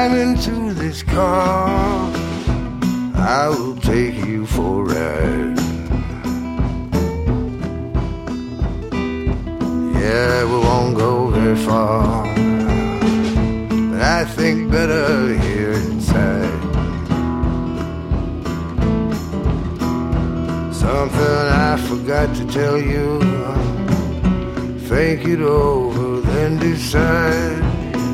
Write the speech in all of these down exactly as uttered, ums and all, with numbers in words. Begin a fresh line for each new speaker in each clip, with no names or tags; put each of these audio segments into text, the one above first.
climb into this car, I will take you for a ride. Yeah, we won't go very far, but I think better here inside. Something I forgot to tell you, think it over, then decide.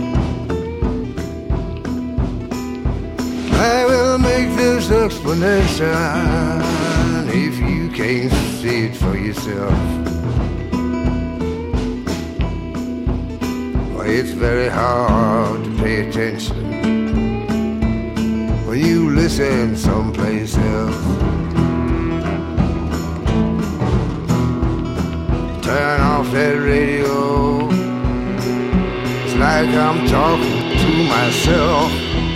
I will make this explanation if you can't see it for yourself. Why, it's very hard to pay attention when you listen someplace else. Turn off that radio, it's like I'm talking to myself.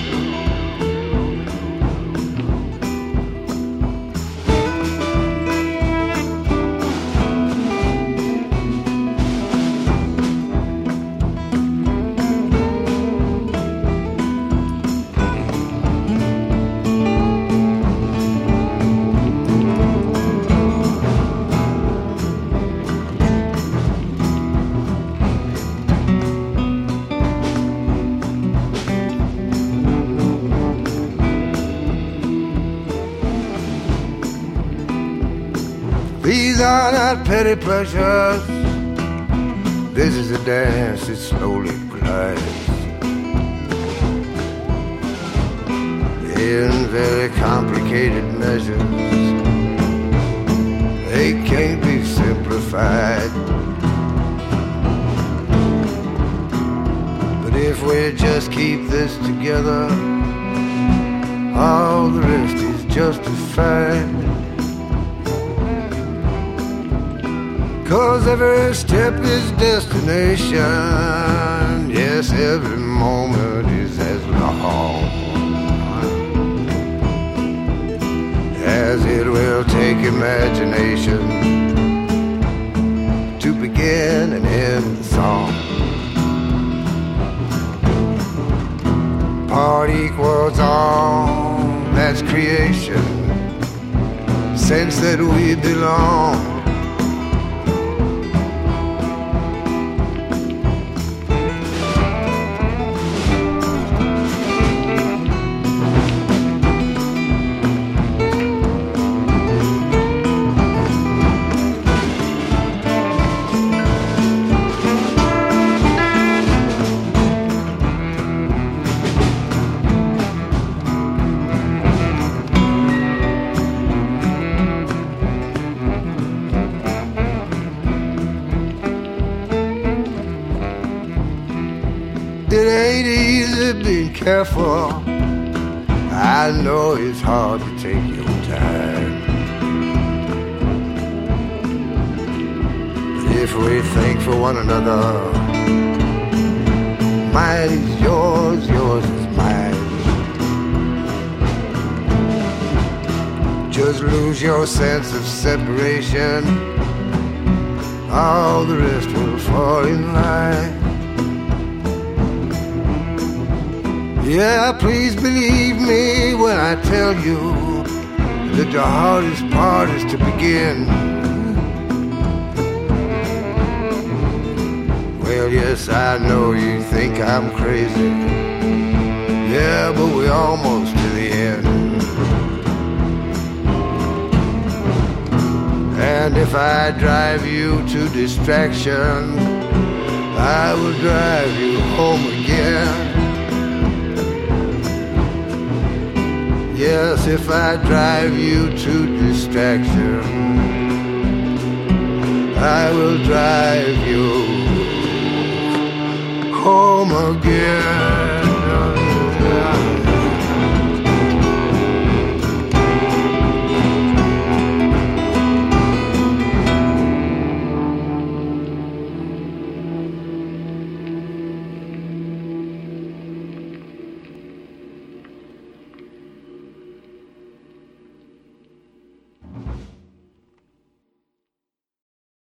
These are not petty pleasures. This is a dance that slowly glides in very complicated measures. They can't be simplified. But if we just keep this together, all the rest is justified. 'Cause every step is destination. Yes, every moment is as long as it will take imagination to begin and end the song. Part equals all, that's creation. Sense that we belong. It ain't easy being careful. I know it's hard to take your time. But if we think for one another, mine is yours, yours is mine. Just lose your sense of separation, all the rest will fall in line. Yeah, please believe me when I tell you that the hardest part is to begin. Well, yes, I know you think I'm crazy. Yeah, but we're almost to the end. And if I drive you to distraction, I will drive you home again. Yes, if I drive you to distraction, I will drive you home again.